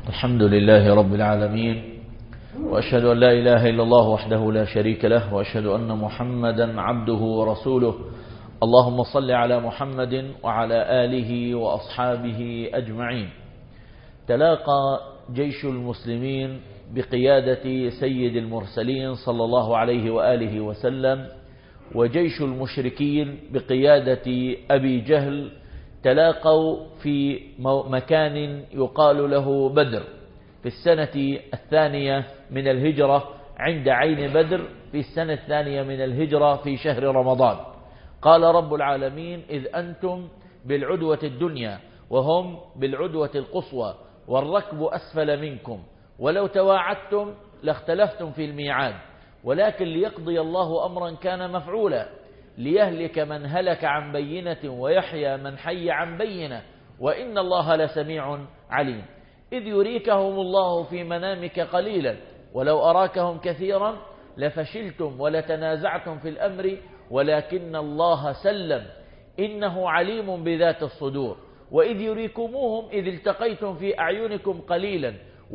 الحمد لله رب العالمين، وأشهد أن لا إله إلا الله وحده لا شريك له، وأشهد أن محمدا عبده ورسوله. اللهم صل على محمد وعلى آله وأصحابه أجمعين. تلاقى جيش المسلمين بقيادة سيد المرسلين صلى الله عليه وآله وسلم وجيش المشركين بقيادة أبي جهل، تلاقوا في مكان يقال له بدر في السنة الثانية من الهجرة، عند عين بدر في السنة الثانية من الهجرة في شهر رمضان. قال رب العالمين: إذ أنتم بالعدوة الدنيا وهم بالعدوة القصوى والركب أسفل منكم ولو تواعدتم لاختلفتم في الميعاد، ولكن ليقضي الله أمرا كان مفعولا ليهلك من هلك عن بينة ويحيى من حي عن بينة وإن الله لسميع عليم. إذ يريكهم الله في منامك قليلا ولو أراكهم كثيرا لفشلتم ولتنازعتم في الأمر ولكن الله سلم إنه عليم بذات الصدور. وإذ يريكموهم إذ التقيتم في أعينكم قليلا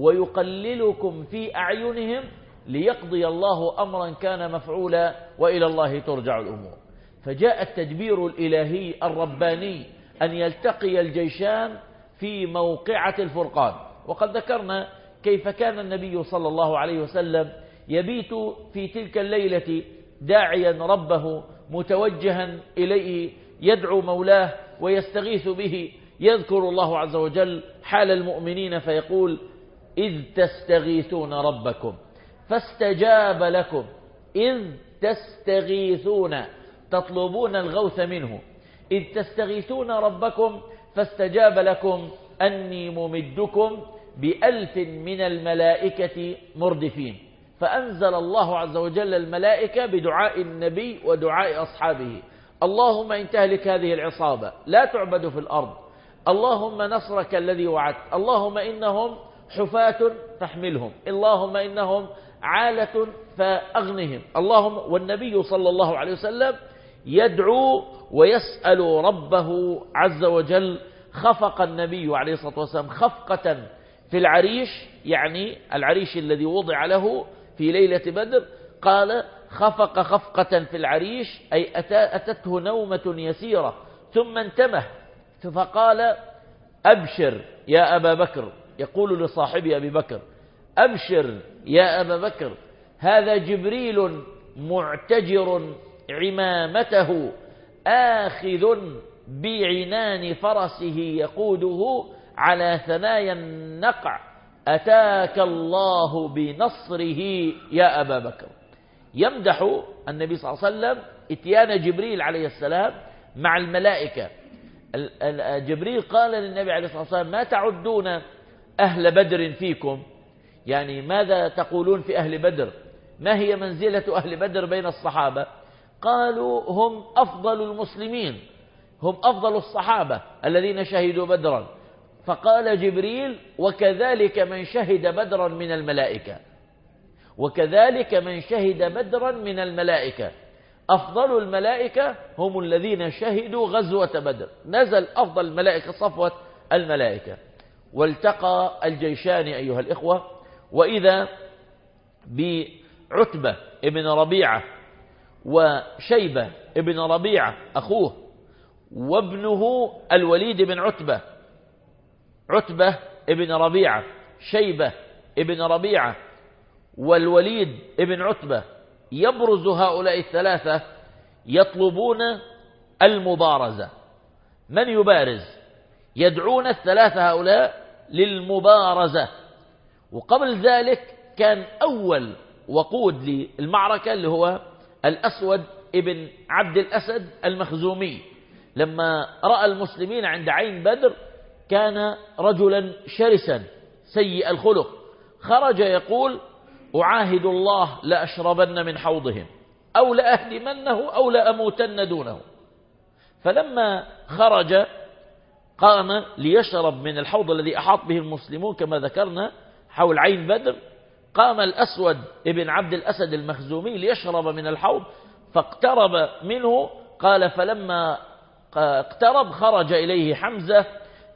ويقللكم في أعينهم ليقضي الله أمرا كان مفعولا وإلى الله ترجع الأمور. فجاء التدبير الإلهي الرباني أن يلتقي الجيشان في موقعة الفرقان. وقد ذكرنا كيف كان النبي صلى الله عليه وسلم يبيت في تلك الليلة داعيا ربه متوجها إليه، يدعو مولاه ويستغيث به، يذكر الله عز وجل حال المؤمنين فيقول: إذ تستغيثون ربكم فاستجاب لكم، إذ تستغيثون تطلبون الغوث منه، إذ تستغيثون ربكم فاستجاب لكم أني ممدكم ب1000 من الملائكة مردفين. فأنزل الله عز وجل الملائكة بدعاء النبي ودعاء أصحابه: اللهم إن تهلك هذه العصابة لا تعبد في الأرض، اللهم نصرك الذي وعدت، اللهم إنهم حفاة فاحملهم، اللهم إنهم عالة فأغنهم، اللهم. والنبي صلى الله عليه وسلم يدعو ويسأل ربه عز وجل. خفق النبي عليه الصلاة والسلام خفقة في العريش، يعني العريش الذي وضع له في ليلة بدر، قال: خفق خفقة في العريش، أي أتته نومة يسيرة ثم انتبه فقال: أبشر يا أبا بكر، يقول لصاحبه أبي بكر: أبشر يا أبا بكر، هذا جبريل معتجر عمامته آخذ بعنان فرسه يقوده على ثنايا النقع، أتاك الله بنصره يا أبا بكر. يمدح النبي صلى الله عليه وسلم اتيان جبريل عليه السلام مع الملائكة. جبريل قال للنبي عليه الصلاة والسلام: ما تعدون أهل بدر فيكم؟ يعني ماذا تقولون في أهل بدر؟ ما هي منزلة أهل بدر بين الصحابة؟ قالوا: هم أفضل المسلمين، هم أفضل الصحابة الذين شهدوا بدرا. فقال جبريل: وكذلك من شهد بدرا من الملائكة، وكذلك من شهد بدرا من الملائكة. أفضل الملائكة هم الذين شهدوا غزوة بدر، نزل أفضل الملائكة صفوة الملائكة. والتقى الجيشان أيها الإخوة، وإذا بعتبة ابن ربيعة وشيبة ابن ربيعة أخوه وابنه الوليد بن عتبة، عتبة ابن ربيعة، شيبة ابن ربيعة، والوليد ابن عتبة، يبرز هؤلاء الثلاثة يطلبون المبارزة. من يبارز؟ يدعون الثلاثة هؤلاء للمبارزة. وقبل ذلك كان أول وقود للمعركة اللي هو الأسود ابن عبد الأسد المخزومي، لما رأى المسلمين عند عين بدر كان رجلا شرسا سيء الخلق، خرج يقول: أعاهد الله لأشربن من حوضهم أو لأهدمنه أو لأموتن دونه. فلما خرج قام ليشرب من الحوض الذي أحاط به المسلمون كما ذكرنا حول عين بدر. قام الأسود ابن عبد الأسد المخزومي ليشرب من الحوض فاقترب منه. قال: فلما اقترب خرج إليه حمزة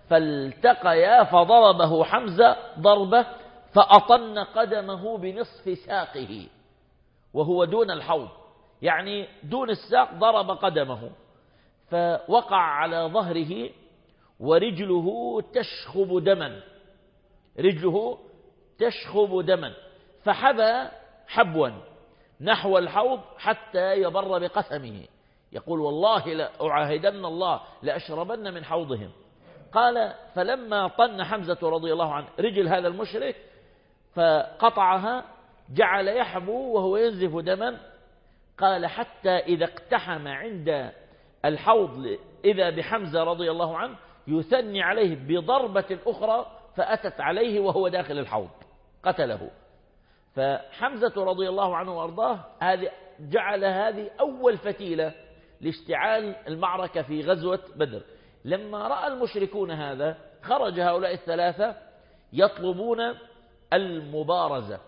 فالتقيا فضربه حمزة ضربة فأطن قدمه بنصف ساقه وهو دون الحوض، يعني دون الساق ضرب قدمه، فوقع على ظهره ورجله تشخب دما، رجله تشخب دما، فحبى حبوا نحو الحوض حتى يبر بقسمه، يقول والله لأعاهدن الله لأشربن من حوضهم. قال فلما طن حمزة رضي الله عنه رجل هذا المشرك فقطعها جعل يحبو وهو ينزف دما، قال حتى إذا اقتحم عند الحوض إذا بحمزة رضي الله عنه يثني عليه بضربة أخرى فأتت عليه وهو داخل الحوض قتله. فحمزة رضي الله عنه وأرضاه جعل هذه أول فتيلة لاشتعال المعركة في غزوة بدر. لما رأى المشركون هذا خرج هؤلاء الثلاثة يطلبون المبارزة،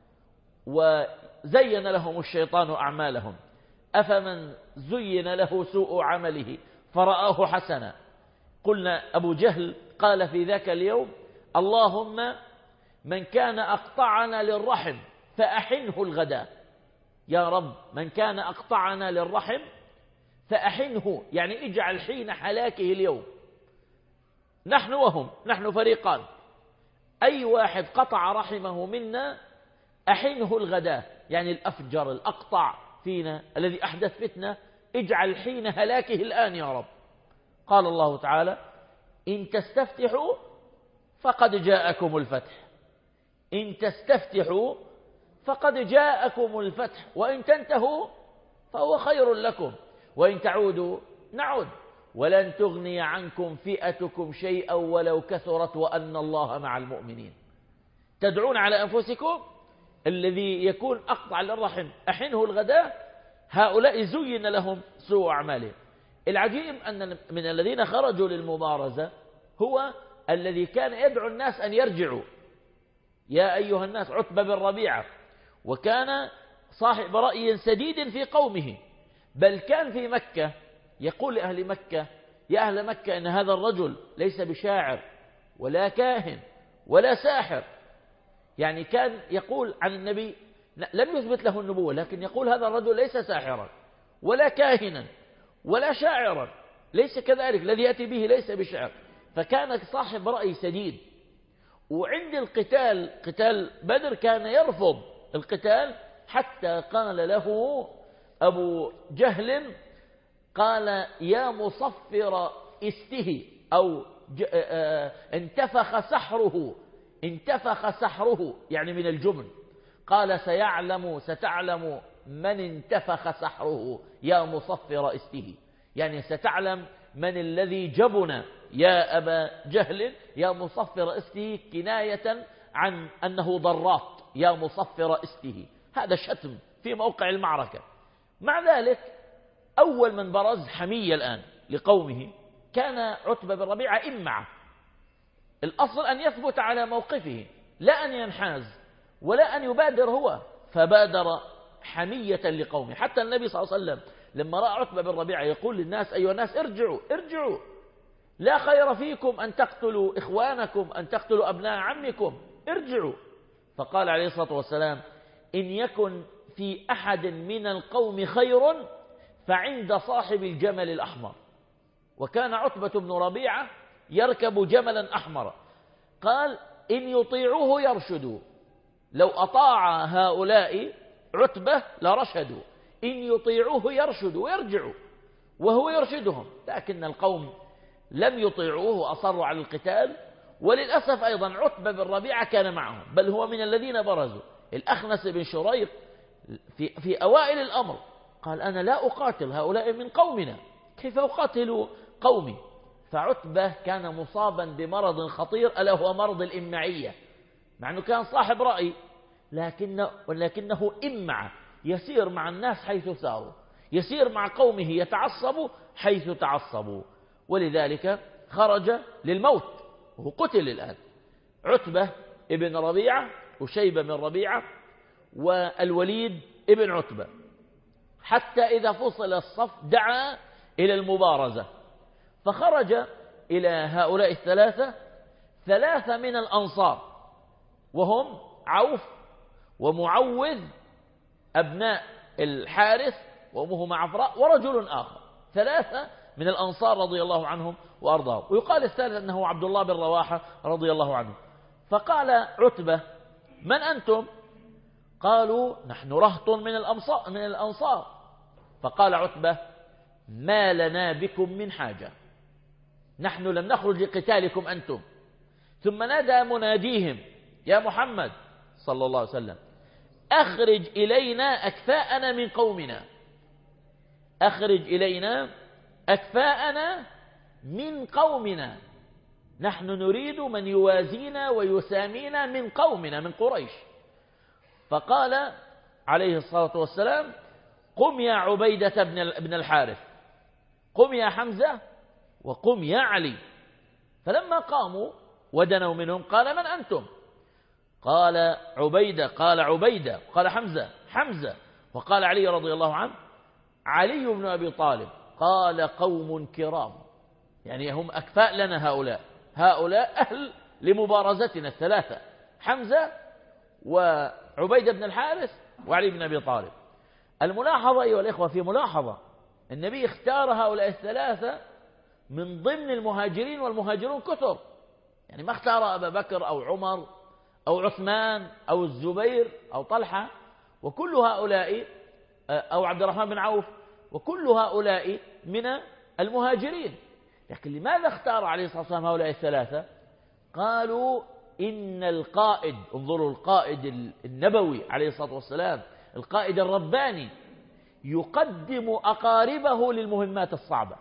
وزين لهم الشيطان أعمالهم، أفمن زين له سوء عمله فرآه حسنا. قلنا أبو جهل قال في ذاك اليوم اللهم من كان أقطعنا للرحم فأحنه الغداء، يا رب من كان أقطعنا للرحم فأحنه، يعني اجعل حين حلاكه اليوم. نحن وهم، نحن فريقان، أي واحد قطع رحمه منا أحنه الغداء، يعني الأفجر الأقطع فينا الذي أحدث فتنة اجعل حين هلاكه الآن يا رب. قال الله تعالى إن تستفتحوا فقد جاءكم الفتح، إن تستفتحوا فقد جاءكم الفتح وإن تنتهوا فهو خير لكم وإن تعودوا نعود ولن تغني عنكم فئتكم شيئا ولو كثرت وأن الله مع المؤمنين. تدعون على أنفسكم، الذي يكون أقطع للرحم أحنه الغداء، هؤلاء زين لهم سوء أعمالهم. العجيب أن من الذين خرجوا للمبارزة هو الذي كان يدعو الناس أن يرجعوا، يا أيها الناس، عتبة بن ربيعة، وكان صاحب رأي سديد في قومه، بل كان في مكة يقول لأهل مكة يا أهل مكة إن هذا الرجل ليس بشاعر ولا كاهن ولا ساحر، يعني كان يقول عن النبي لم يثبت له النبوة، لكن يقول هذا الرجل ليس ساحرا ولا كاهنا ولا شاعرا، ليس كذلك، الذي يأتي به ليس بشعر. فكان صاحب رأي سديد. وعند القتال، قتال بدر، كان يرفض القتال حتى قال له أبو جهل قال يا مصفر استه، أو انتفخ سحره، انتفخ سحره يعني من الجبن. قال ستعلم من انتفخ سحره يا مصفر استه، يعني ستعلم من الذي جبن يا أبا جهل، يا مصفر استه كناية عن أنه ضراط، يا مصفر استه، هذا شتم في موقع المعركة. مع ذلك أول من برز حمية الآن لقومه كان عتبة بن ربيعة إمعة. الأصل أن يثبت على موقفه، لا أن ينحاز ولا أن يبادر هو، فبادر حمية لقومه. حتى النبي صلى الله عليه وسلم لما رأى عتبة بن ربيعة يقول للناس أيها الناس ارجعوا ارجعوا، لا خير فيكم أن تقتلوا إخوانكم، أن تقتلوا أبناء عمكم، ارجعوا. فقال عليه الصلاة والسلام إن يكن في أحد من القوم خير فعند صاحب الجمل الأحمر. وكان عتبة بن ربيعة يركب جملا أحمر، قال إن يطيعوه يرشدوا، لو أطاع هؤلاء عتبة لرشدوا، إن يطيعوه يرشدوا ويرجعوا، وهو يرشدهم. لكن القوم لم يطيعوه وأصروا على القتال. وللأسف أيضا عتبة بن ربيعة كان معهم، بل هو من الذين برزوا. الأخنس بن شريق في أوائل الأمر قال أنا لا أقاتل هؤلاء من قومنا، كيف أقاتل قومي؟ فعتبة كان مصابا بمرض خطير ألا هو مرض الإمعية، مع أنه كان صاحب رأي ولكنه إمع، يسير مع الناس حيث ساروا، يسير مع قومه يتعصب حيث تعصبوا، ولذلك خرج للموت وهو قتل الآن. عتبة ابن ربيعة وشيبة بن ربيعة والوليد ابن عتبة، حتى إذا فصل الصف دعا إلى المبارزة. فخرج إلى هؤلاء الثلاثة، ثلاثة من الأنصار وهم عوف ومعوذ أبناء الحارث وأمه معفراء ورجل آخر، ثلاثة من الأنصار رضي الله عنهم وأرضاهم. ويقال الثالث أنه عبد الله بن رواحة رضي الله عنه. فقال عتبة: من أنتم؟ قالوا: نحن رهط من الأنصار. فقال عتبة: ما لنا بكم من حاجة، نحن لم نخرج لقتالكم أنتم. ثم نادى مناديهم: يا محمد صلى الله عليه وسلم، أخرج إلينا أكفاءنا من قومنا، أخرج إلينا أكفاءنا من قومنا، نحن نريد من يوازينا ويسامينا من قومنا من قريش. فقال عليه الصلاة والسلام: قم يا عبيدة بن الحارث، قم يا حمزة، وقم يا علي. فلما قاموا ودنوا منهم قال: من أنتم؟ قال عبيدة، قال عبيدة، قال حمزة، حمزة، وقال علي رضي الله عنه: علي بن أبي طالب. قال: قوم كرام، يعني هم أكفاء لنا هؤلاء أهل لمبارزتنا الثلاثة، حمزة وعبيدة بن الحارث وعلي بن أبي طالب. الملاحظة أيها الإخوة، في ملاحظة، النبي اختار هؤلاء الثلاثة من ضمن المهاجرين، والمهاجرون كثر، يعني ما اختار أبا بكر أو عمر أو عثمان أو الزبير أو طلحة، وكل هؤلاء أو عبد الرحمن بن عوف، وكل هؤلاء من المهاجرين. لكن لماذا اختار عليه الصلاة والسلام هؤلاء الثلاثة؟ قالوا: إن القائد، انظروا، القائد النبوي عليه الصلاة والسلام، القائد الرباني، يقدم أقاربه للمهمات الصعبة.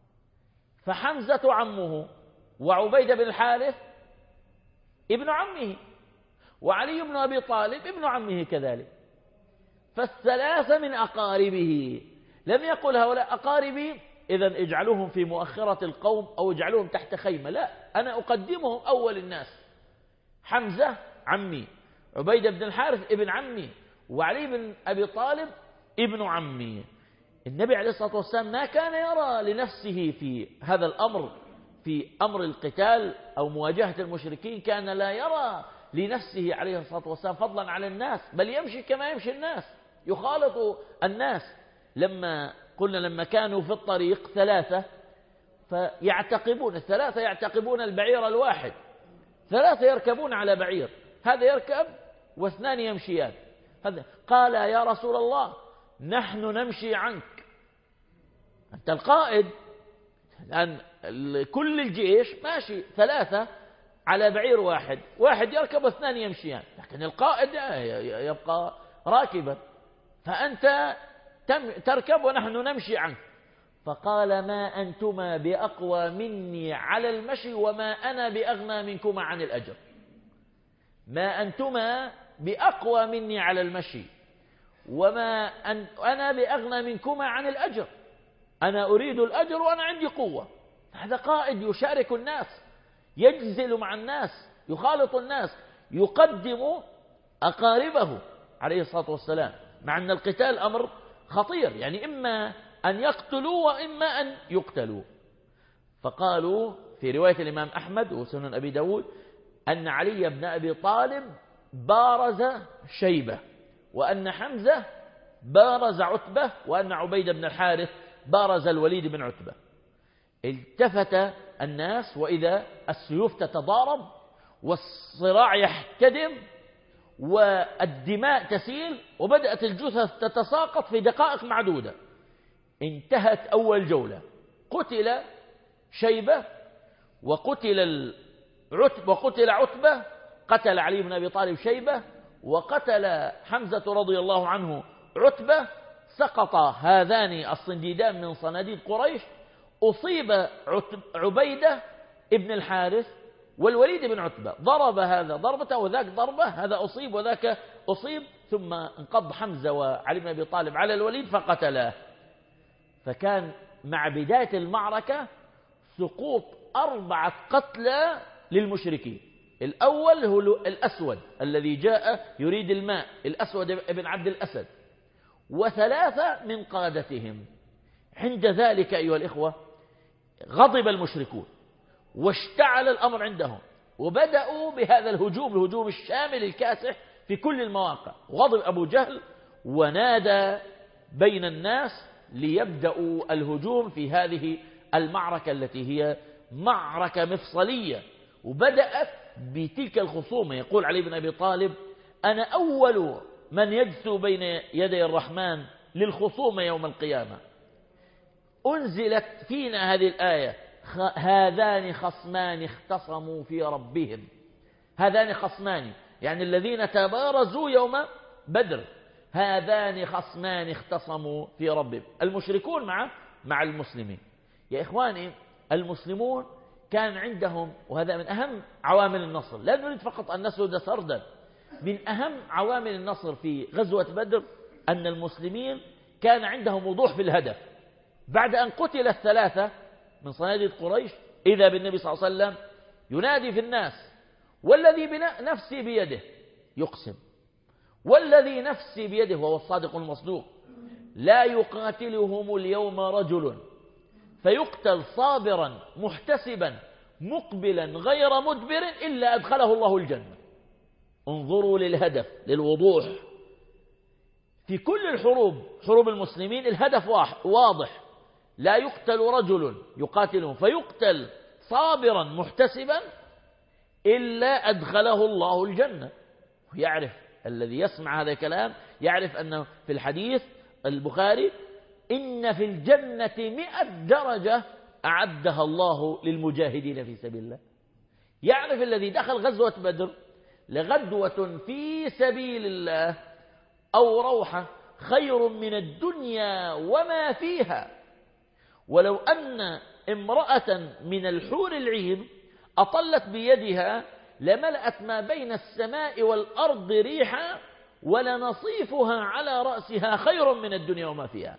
فحمزة عمه، وعبيدة بن الحارث ابن عمه، وعلي بن أبي طالب ابن عمه كذلك، فالثلاثة من أقاربه. لم يقل هؤلاء أقاربي إذن اجعلوهم في مؤخرة القوم أو اجعلوهم تحت خيمة، لا، أنا أقدمهم أول الناس. حمزة عمي، عبيدة بن الحارث ابن عمي، وعلي بن أبي طالب ابن عمي. النبي عليه الصلاة والسلام ما كان يرى لنفسه في هذا الأمر، في أمر القتال أو مواجهة المشركين، كان لا يرى لنفسه عليه الصلاة والسلام فضلا على الناس، بل يمشي كما يمشي الناس، يخالط الناس. لما كانوا في الطريق ثلاثة، فيعتقبون الثلاثة، يعتقبون البعير الواحد، ثلاثة يركبون على بعير، هذا يركب واثنان يمشيان. قال: يا رسول الله، نحن نمشي عنك، أنت القائد، لأن كل الجيش ماشي ثلاثة على بعير واحد، واحد يركب واثنان يمشيان، لكن القائد يبقى راكبا، فأنت تركب ونحن نمشي عنك. فقال: ما أنتما بأقوى مني على المشي، وما أنا بأغنى منكما عن الأجر. ما أنتما بأقوى مني على المشي، وما أنا بأغنى منكما عن الأجر، أنا أريد الأجر وأنا عندي قوة. هذا قائد يشارك الناس، يجزل مع الناس، يخالط الناس، يقدم أقاربه عليه الصلاة والسلام، مع أن القتال أمر خطير، يعني إما أن يقتلوا وإما أن يقتلوا. فقالوا في رواية الإمام أحمد وسنن أبي داود أن علي بن أبي طالب بارز شيبة، وأن حمزة بارز عتبة، وأن عبيدة بن الحارث بارز الوليد بن عتبة. التفت الناس وإذا السيوف تتضارب والصراع يحتدم والدماء تسيل، وبدأت الجثث تتساقط في دقائق معدودة. انتهت أول جولة، قتل شيبة وقتل عتبة، قتل علي بن أبي طالب شيبة، وقتل حمزة رضي الله عنه عتبة. سقط هذان الصنديدان من صناديد قريش. أصيب عبيدة ابن الحارث والوليد بن عتبة، ضرب هذا ضربة وذاك ضربة، هذا أصيب وذاك أصيب، ثم انقض حمزة وعلي بن أبي طالب على الوليد فقتلاه. فكان مع بداية المعركة سقوط 4 قتلى للمشركين. الأول هو الأسود الذي جاء يريد الماء، الأسود ابن عبد الأسد، و3 من قادتهم. عند ذلك أيها الإخوة غضب المشركون واشتعل الأمر عندهم، وبدأوا بهذا الهجوم الشامل الكاسح في كل المواقع. غضب أبو جهل ونادى بين الناس ليبدأوا الهجوم في هذه المعركة التي هي معركة مفصلية، وبدأت بتلك الخصومة. يقول علي بن أبي طالب: أنا أول من يجثو بين يدي الرحمن للخصومة يوم القيامة. أنزلت فينا هذه الآية: هذان خصمان اختصموا في ربهم. هذان خصمان يعني الذين تبارزوا يوم بدر. هذان خصمان اختصموا في ربهم، المشركون مع المسلمين. يا إخواني، المسلمون كان عندهم، وهذا من أهم عوامل النصر، لا نريد فقط أن نسرد سردا، من أهم عوامل النصر في غزوة بدر أن المسلمين كان عندهم وضوح في الهدف. بعد أن قتل الثلاثة من صناديد قريش، إذا بالنبي صلى الله عليه وسلم ينادي في الناس: والذي نفسي بيده، يقسم والذي نفسي بيده وهو الصادق المصدوق، لا يقاتلهم اليوم رجل فيقتل صابرا محتسبا مقبلا غير مدبر إلا أدخله الله الجنة. انظروا للهدف، للوضوح. في كل الحروب، حروب المسلمين، الهدف واضح: لا يقتل رجل يقاتلهم فيقتل صابرا محتسبا إلا أدخله الله الجنة. ويعرف الذي يسمع هذا الكلام يعرف أنه في الحديث البخاري: إن في الجنة 100 درجة أعدها الله للمجاهدين في سبيل الله. يعرف الذي دخل غزوة بدر لغدوة في سبيل الله أو روحة خير من الدنيا وما فيها، ولو أن امرأة من الحور العين أطلت بيدها لملأت ما بين السماء والأرض ريحا ولنصيفها على رأسها خير من الدنيا وما فيها.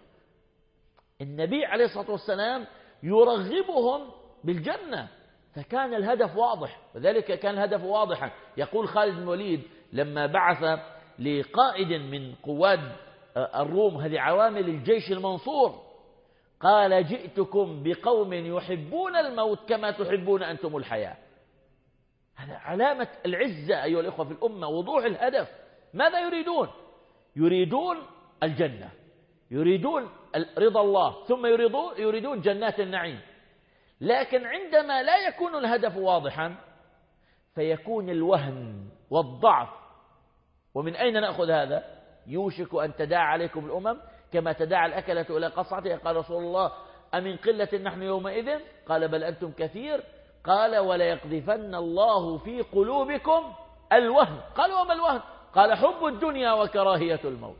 النبي عليه الصلاة والسلام يرغبهم بالجنة، فكان الهدف واضح، وذلك كان الهدف واضحا. يقول خالد بن الوليد لما بعث لقائد من قواد الروم، هذه عوامل الجيش المنصور، قال: جئتكم بقوم يحبون الموت كما تحبون أنتم الحياة. هذا علامة العزة أيها الإخوة في الأمة، وضوح الهدف. ماذا يريدون؟ يريدون الجنة، يريدون رضا الله، ثم يريدون جنات النعيم. لكن عندما لا يكون الهدف واضحا فيكون الوهن والضعف. ومن أين نأخذ هذا؟ يوشك أن تداعى عليكم الأمم كما تداعى الأكلة إلى قصعتها. قال رسول الله: أمن قلة نحن يومئذ؟ قال: بل أنتم كثير. قال: ولا يقذفن الله في قلوبكم الوهن. قال: وما الوهن؟ قال: حب الدنيا وكراهية الموت.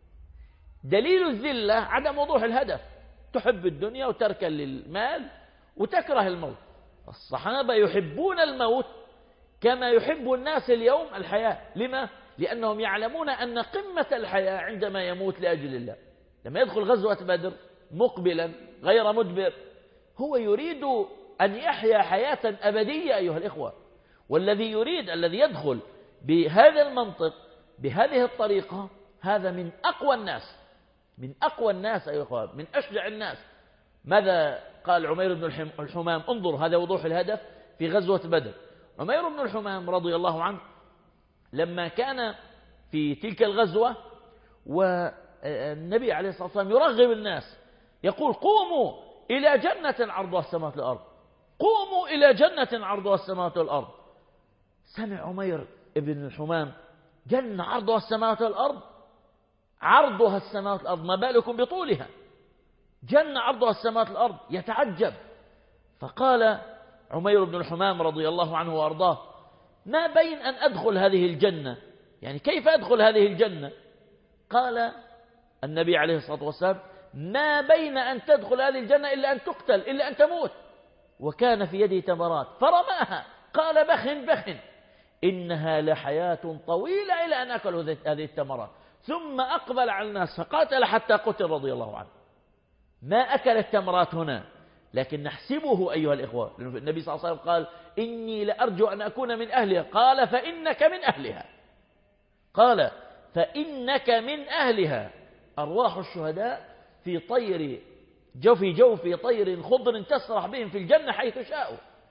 دليل الذلة عدم وضوح الهدف، تحب الدنيا وتركا للمال وتكره الموت. الصحابة يحبون الموت كما يحب الناس اليوم الحياة. لما؟ لأنهم يعلمون أن قمة الحياة عندما يموت لأجل الله. لما يدخل غزوة بدر مقبلا غير مدبر، هو يريد أن يحيا حياة أبدية أيها الإخوة. والذي الذي يدخل بهذا المنطق بهذه الطريقة، هذا من أقوى الناس، من أقوى الناس أيها الإخوة، من أشجع الناس. ماذا قال عمير بن الحمام؟ انظر، هذا وضوح الهدف في غزوة بدر. عمير بن الحمام رضي الله عنه لما كان في تلك الغزوة والنبي عليه الصلاة والسلام يرغب الناس، يقول: قوموا إلى جنة عرضها السماوات والأرض، قوموا إلى جنة عرضها السماوات والأرض. سمع عمير بن الحمام: جنة عرضها السماوات والأرض؟ عرضها السماوات والأرض، ما بالكم بطولها؟ جنة عرضها السماوات والأرض، يتعجب. فقال عمير بن الحمام رضي الله عنه وأرضاه: ما بين أن أدخل هذه الجنة، يعني كيف أدخل هذه الجنة؟ قال النبي عليه الصلاة والسلام: ما بين أن تدخل هذه الجنة إلا أن تقتل، إلا أن تموت. وكان في يده تمرات فرماها، قال: بخ إنها لحياة طويلة إلى أن أكلوا هذه التمرات. ثم أقبل على الناس فقاتل حتى قتل رضي الله عنه. ما أكل التمرات هنا، لكن نحسبه أيها الإخوة، لأن النبي صلى الله عليه وسلم قال: إني لأرجو أن أكون من أهلها. قال: فإنك من أهلها. قال: فإنك من أهلها. أرواح الشهداء في جوف طير خضر تسرح بهم في الجنة حيث شاءوا.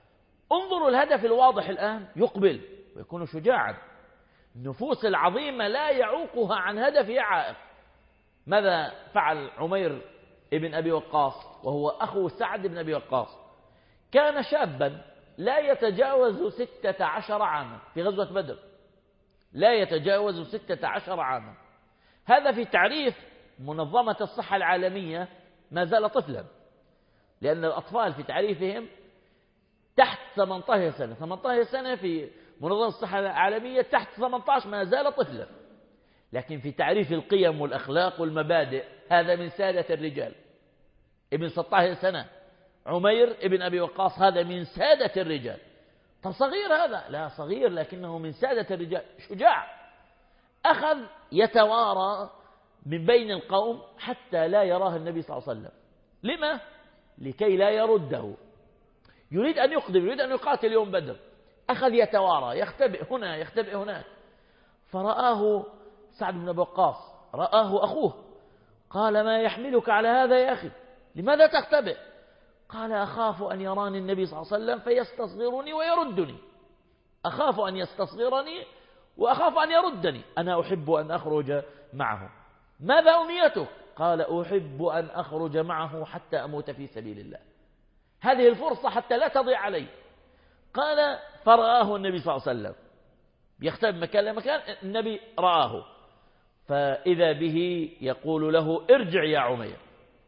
انظروا الهدف الواضح الآن يقبل ويكون شجاعا. النفوس العظيمة لا يعوقها عن هدفها عائق. ماذا فعل عمير ابن أبي وقاص وهو أخو سعد بن أبي وقاص؟ كان شابا لا يتجاوز 16 عاما في غزوة بدر، لا يتجاوز 16 عاما. هذا في تعريف منظمة الصحة العالمية ما زال طفلا، لأن الأطفال في تعريفهم تحت 18 سنة. 18 سنة في منظمة الصحة العالمية، تحت 18 ما زال طفلا. لكن في تعريف القيم والأخلاق والمبادئ هذا من سادة الرجال. ابن 16 سنة عمير ابن أبي وقاص هذا من سادة الرجال. طب صغير هذا؟ لا صغير، لكنه من سادة الرجال، شجاع. أخذ يتوارى من بين القوم حتى لا يراه النبي صلى الله عليه وسلم. لما؟ لكي لا يرده. يريد أن يقدم، يريد أن يقاتل يوم بدر. أخذ يتوارى، يختبئ هنا يختبئ هناك. فرآه سعد بن أبي وقاص، رآه أخوه، قال: ما يحملك على هذا يا أخي؟ لماذا تختبئ؟ قال: أخاف أن يراني النبي صلى الله عليه وسلم فيستصغرني ويردني. أخاف أن يستصغرني وأخاف أن يردني. أنا أحب أن أخرج معه. ماذا أمنيتك؟ قال: أحب أن أخرج معه حتى أموت في سبيل الله. هذه الفرصة حتى لا تضيع علي. قال: فرآه النبي صلى الله عليه وسلم يختبئ مكان لمكان. النبي رآه، فإذا به يقول له: ارجع يا عمير.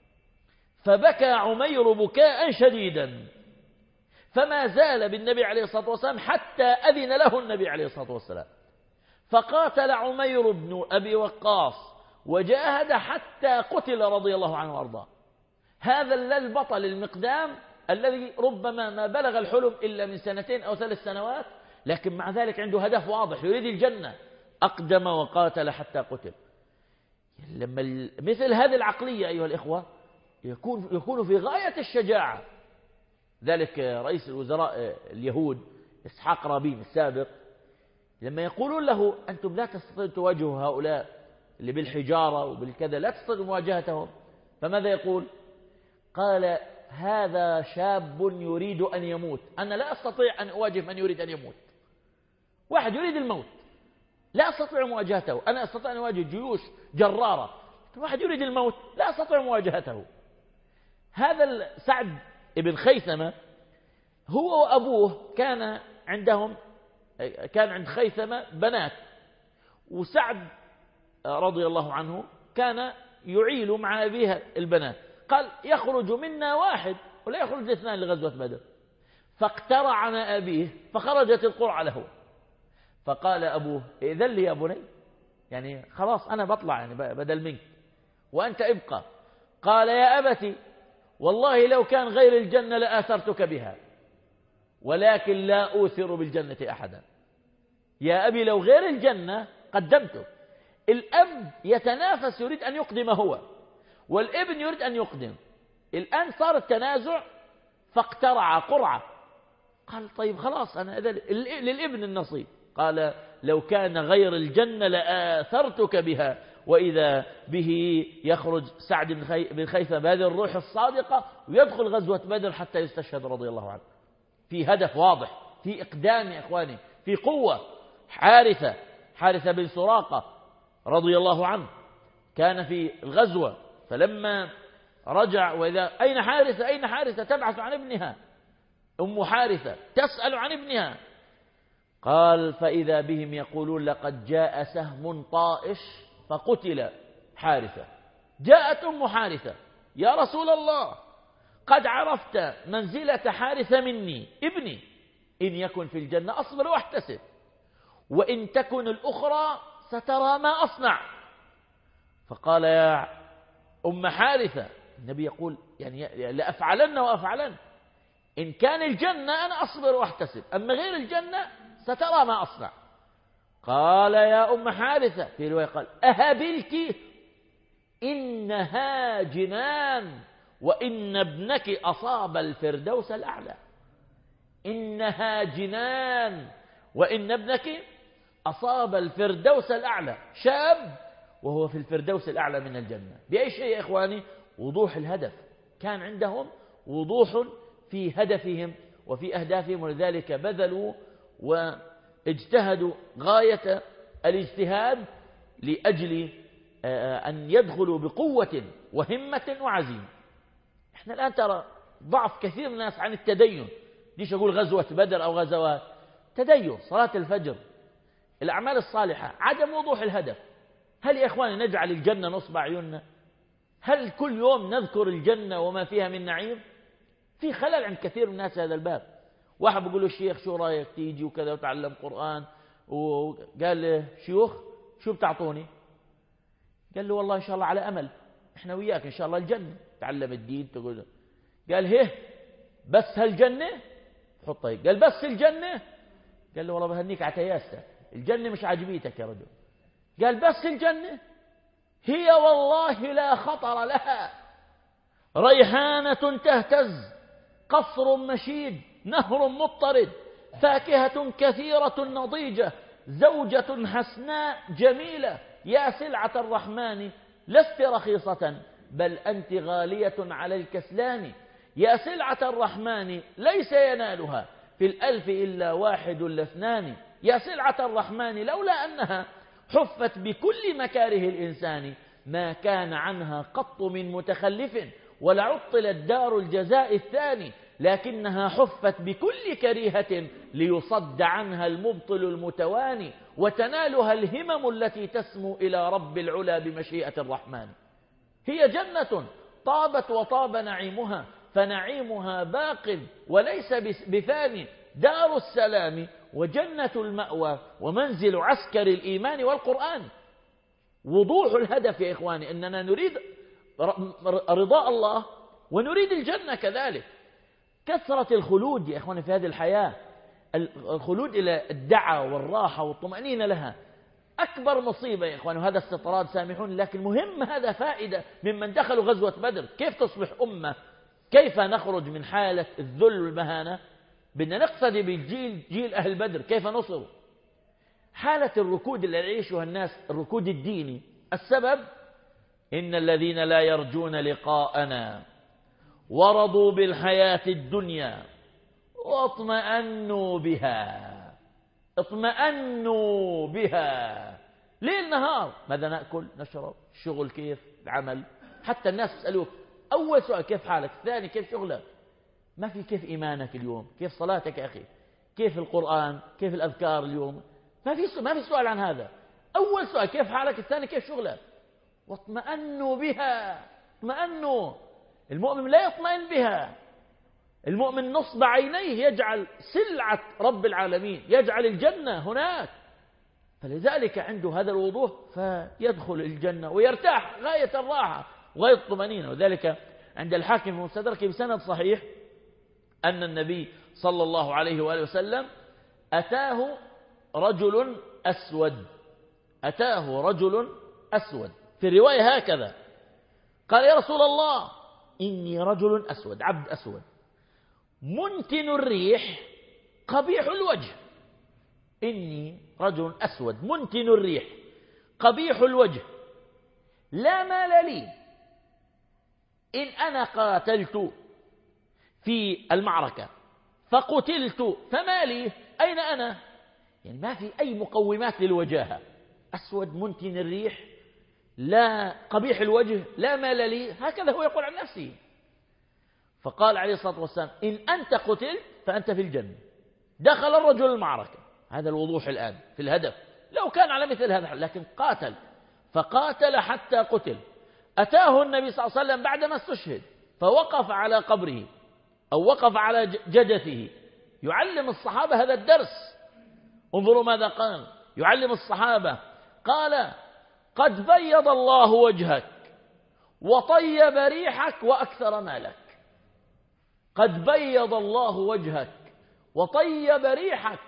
فبكى عمير بكاء شديدا، فما زال بالنبي عليه الصلاة والسلام حتى أذن له النبي عليه الصلاة والسلام. فقاتل عمير بن أبي وقاص وجاهد حتى قتل رضي الله عنه وأرضاه. هذا البطل المقدام الذي ربما ما بلغ الحلم إلا من 2 أو 3 سنوات، لكن مع ذلك عنده هدف واضح، يريد الجنة. أقدم وقاتل حتى قتل. لما مثل هذه العقلية أيها الإخوة يكون في غاية الشجاعة. ذلك رئيس الوزراء اليهود إسحاق رابين السابق لما يقولون له: أنتم لا تستطيعون تواجهوا هؤلاء اللي بالحجارة وبالكذا، لا تستطيعون مواجهتهم، فماذا يقول؟ قال: هذا شاب يريد أن يموت، أنا لا أستطيع أن أواجه من يريد أن يموت. واحد يريد الموت لا أستطيع مواجهته، أنا أستطيع أن أواجه جيوش جرارة. واحد يريد الموت لا أستطيع مواجهته. هذا سعد بن خيثمة هو وأبوه كان عند خيثمة بنات، وسعد رضي الله عنه كان يعيل مع أبيها البنات. قال: يخرج منا واحد ولا يخرج 2 لغزوة بدر. فاقترع عن أبيه فخرجت القرعة له. فقال أبوه: إذن لي يا بني، يعني خلاص أنا بطلع يعني بدل منك وأنت ابقى. قال: يا أبتي والله لو كان غير الجنة لآثرتك بها، ولكن لا أوثر بالجنة أحدا. يا أبي لو غير الجنة قدمته. الأب يتنافس، يريد أن يقدم هو، والابن يريد أن يقدم. الآن صار التنازع، فاقترع قرعة. قال: طيب خلاص أنا للابن النصيب. قال: لو كان غير الجنة لآثرتك بها. وإذا به يخرج سعد بن خيثمة بهذه الروح الصادقة ويدخل غزوة بدر حتى يستشهد رضي الله عنه. في هدف واضح، في إقدام يا إخواني، في قوة. حارثة بن سراقة رضي الله عنه كان في الغزوة، فلما رجع وإذا أين حارثة أين حارثة تبعث عن ابنها، أم حارثة تسأل عن ابنها. قال: فإذا بهم يقولون: لقد جاء سهم طائش فقتل حارثة. جاءت أم حارثة: يا رسول الله، قد عرفت منزلة حارثة مني ابني، إن يكن في الجنة أصبر واحتسب، وإن تكن الأخرى سترى ما أصنع. فقال: يا أم حارثة، النبي يقول يعني لأفعلن وأفعلن، إن كان الجنة أنا أصبر واحتسب، أما غير الجنة سترى ما أصنع. قال: يا أم حارثة، في رواية قال: أهبلت؟ إنها جنان، وإن ابنك أصاب الفردوس الأعلى. إنها جنان وإن ابنك أصاب الفردوس الأعلى. شاب وهو في الفردوس الأعلى من الجنة. بأي شيء يا إخواني؟ وضوح الهدف. كان عندهم وضوح في هدفهم وفي أهدافهم، ولذلك بذلوا واجتهدوا غاية الاجتهاد لأجل أن يدخلوا بقوة وهمة وعزيمة. احنا الآن ترى ضعف كثير من الناس عن التدين، ليش أقول غزوة بدر أو غزوات؟ تدين، صلاة الفجر، الأعمال الصالحة، عدم وضوح الهدف. هل يا إخواني نجعل الجنة نصب أعيننا؟ هل كل يوم نذكر الجنة وما فيها من نعيم؟ في خلل عند كثير من الناس هذا الباب. واحد بيقول له الشيخ شو رأيك تيجي وكذا وتعلم قرآن، وقال له شيوخ شو بتعطوني؟ قال له والله إن شاء الله على أمل إحنا وياك إن شاء الله الجنة، تعلم الدين تقول. قال هيه بس هالجنة؟ حطها. قال بس الجنة؟ قال له والله بهنيك على تياستك، الجنة مش عاجبيتك يا رجل. قال بس الجنة؟ هي والله لا خطر لها، ريحانة تهتز، قصر مشيد، نهر مضطرد، فاكهة كثيرة نضيجة، زوجة حسناء جميلة، يا سلعة الرحمن لست رخيصة بل أنت غالية على الكسلان، يا سلعة الرحمن ليس ينالها في الألف إلا واحد لاثنان، يا سلعة الرحمن لولا أنها حفت بكل مكاره الإنسان ما كان عنها قط من متخلف ولعطلت دار الجزاء الثاني، لكنها حفت بكل كريهة ليصد عنها المبطل المتواني وتنالها الهمم التي تسمو إلى رب العلا بمشيئة الرحمن. هي جنة طابت وطاب نعيمها فنعيمها باق وليس بفاني، دار السلام وجنة المأوى ومنزل عسكر الإيمان والقرآن. وضوح الهدف يا إخواني أننا نريد رضاء الله ونريد الجنة كذلك. كثرة الخلود يا إخواني في هذه الحياة، الخلود إلى الدعة والراحة والطمأنينة لها أكبر مصيبة يا إخواني، وهذا استطراد سامحون، لكن مهم هذا فائدة ممن دخلوا غزوة بدر. كيف تصبح أمة؟ كيف نخرج من حالة الذل والمهانة؟ بدنا نقتدي بجيل أهل بدر كيف نصروا. حالة الركود اللي يعيشها الناس، الركود الديني، السبب إن الذين لا يرجون لقاءنا ورضوا بالحياة الدنيا واطمأنوا بها. اطمأنوا بها ليل نهار، ماذا نأكل نشرب، الشغل كيف، العمل. حتى الناس يسألوك أول سؤال كيف حالك، الثاني كيف شغلك، ما في كيف إيمانك اليوم، كيف صلاتك يا أخي، كيف القرآن، كيف الأذكار اليوم. ما في سؤال عن هذا. أول سؤال كيف حالك، الثاني كيف شغلك. واطمأنوا بها، اطمأنوا. المؤمن لا يطمئن بها. المؤمن نصب عينيه يجعل سلعة رب العالمين، يجعل الجنة هناك، فلذلك عنده هذا الوضوح فيدخل الجنة ويرتاح غاية الراحة وغاية الطمأنينة. وذلك عند الحاكم في مستدركه بسند صحيح أن النبي صلى الله عليه وآله وسلم أتاه رجل أسود، أتاه رجل أسود، في الرواية هكذا قال يا رسول الله إني رجل أسود، عبد أسود منتن الريح قبيح الوجه. إني رجل أسود منتن الريح قبيح الوجه لا مال لي، إن أنا قاتلت في المعركة فقتلت فما لي، أين أنا؟ يعني ما في أي مقومات للوجاهة. أسود منتن الريح لا قبيح الوجه لا مال لي، هكذا هو يقول عن نفسه. فقال عليه الصلاة والسلام إن أنت قتلت فأنت في الجنة. دخل الرجل المعركة، هذا الوضوح الآن في الهدف. لو كان على مثل هذا لكن قاتل، فقاتل حتى قتل. أتاه النبي صلى الله عليه وسلم بعدما استشهد فوقف على قبره أو وقف على جدثه يعلم الصحابة هذا الدرس. انظروا ماذا قال، يعلم الصحابة قال قد بيض الله وجهك وطيب ريحك وأكثر مالك. قد بيض الله وجهك وطيب ريحك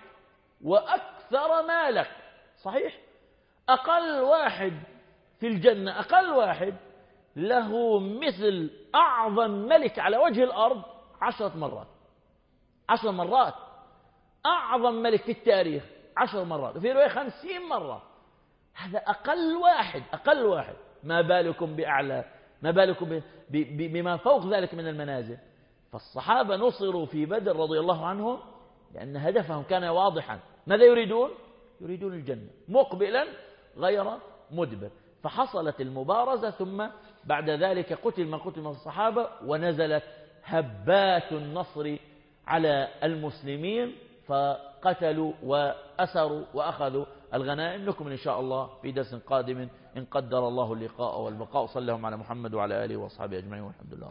وأكثر مالك. صحيح، أقل واحد في الجنة، أقل واحد له مثل أعظم ملك على وجه الأرض 10 مرات، 10 مرات أعظم ملك في التاريخ 10 مرات، وفي رواية 50 مرة. هذا أقل واحد، أقل واحد، ما بالكم بأعلى، ما بالكم بما فوق ذلك من المنازل. فالصحابة نصروا في بدر رضي الله عنهم لأن هدفهم كان واضحا. ماذا يريدون؟ يريدون الجنة مقبلا غير مدبر. فحصلت المبارزة، ثم بعد ذلك قتل من قتل من الصحابة، ونزلت هبات النصر على المسلمين فقتلوا وأسروا وأخذوا الغنائم. لكم إن شاء الله في درس قادم إن قدر الله اللقاء والبقاء. صلى الله على محمد وعلى آله وأصحابه أجمعين والحمد لله.